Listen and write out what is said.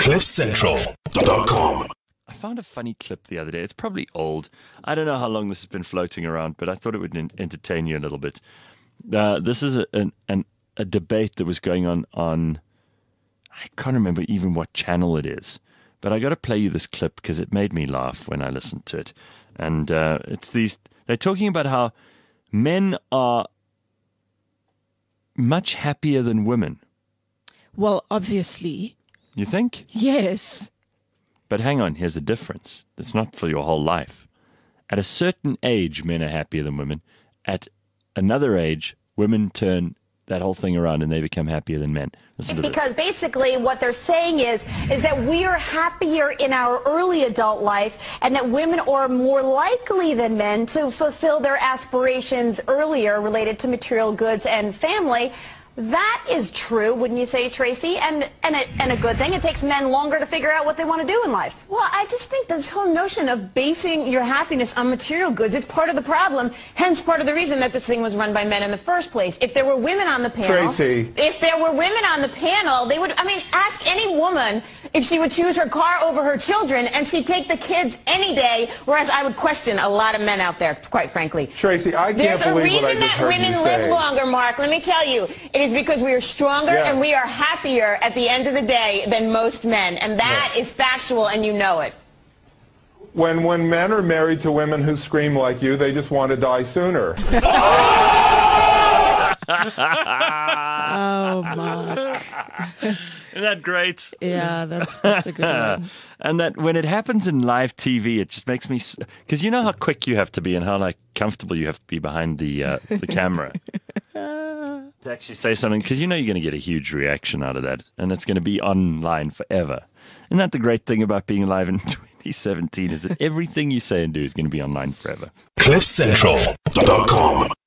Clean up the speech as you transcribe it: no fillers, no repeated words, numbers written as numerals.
CliffCentral.com. I found a funny clip the other day. It's probably old. I don't know how long this has been floating around, but I thought it would entertain you a little bit. This is a debate that was going on. I can't remember even what channel it is, but I got to play you this clip because it made me laugh when I listened to it. And they're talking about how men are much happier than women. Well, obviously. You think? Yes. But hang on, here's the difference. It's not for your whole life. At a certain age, men are happier than women. At another age, women turn that whole thing around and they become happier than men. Because basically what they're saying is that we are happier in our early adult life and that women are more likely than men to fulfill their aspirations earlier related to material goods and family. That is true, wouldn't you say, Tracy? And a good thing. It takes men longer to figure out what they want to do in life. Well, I just think this whole notion of basing your happiness on material goods is part of the problem, hence part of the reason that this thing was run by men in the first place. If there were women on the panel, Tracy. If there were women on the panel, they would, ask any woman if she would choose her car over her children, and she'd take the kids any day, whereas I would question a lot of men out there, quite frankly. Tracy, I can't believe what I just heard you say. There's a reason that women live longer, Mark. Let me tell you. It is because we are stronger and we are happier at the end of the day than most men. And that is factual, and you know it. When men are married to women who scream like you, they just want to die sooner. Oh, Mark. Isn't that great? Yeah, that's a good one. And that when it happens in live TV, it just makes me... Because you know how quick you have to be and how comfortable you have to be behind the camera. To actually say something, because you know you're going to get a huge reaction out of that, and it's going to be online forever. Isn't that the great thing about being alive in 2017, is that everything you say and do is going to be online forever? CliffCentral.com.